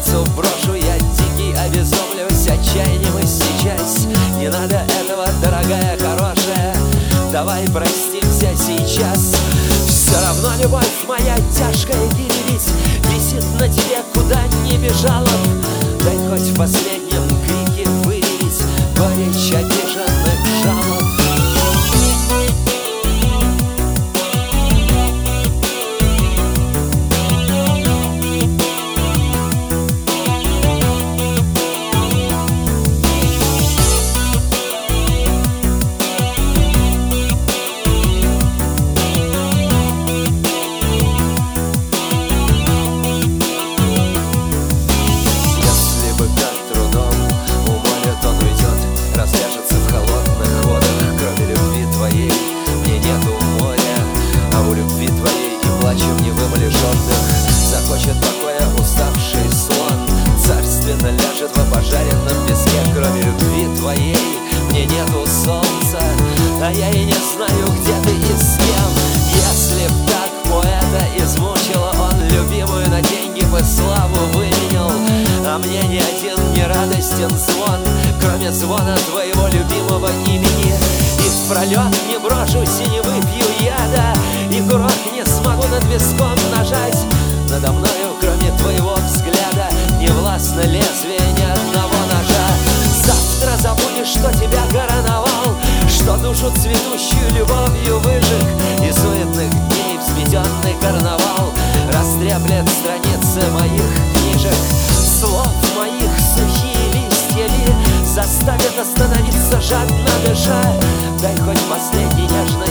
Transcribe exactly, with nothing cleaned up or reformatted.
улицу брошу, я дикий, обезумлюсь отчаянием и сейчас. Не надо этого, дорогая, хорошая, давай простимся сейчас. Все равно любовь моя тяжкая гиревить висит на тебе, куда не бежала. Дай хоть в последнем крике выявить горечь обиженных жалоб. Захочет покоя уставший слон, царственно ляжет в опожаренном песке. Кроме любви твоей мне нету солнца, а я и не знаю, где ты и с кем. Если б так поэта измучила, он любимую на деньги бы славу выменял. А мне ни один не радостен звон, кроме звона твоего любимого имени. И в пролет не брошусь и не выпью яда, и курок не смогу над виском нажать. Надо мною, кроме твоего взгляда, не властно лезвие ни одного ножа. Завтра забудешь, что тебя короновал, что душу цветущую любовью выжег, и суетных дней взметенный карнавал растреплет страницы моих книжек. Слов моих сухие листья ли заставят остановиться, жадно дыша. Дай хоть последний нежный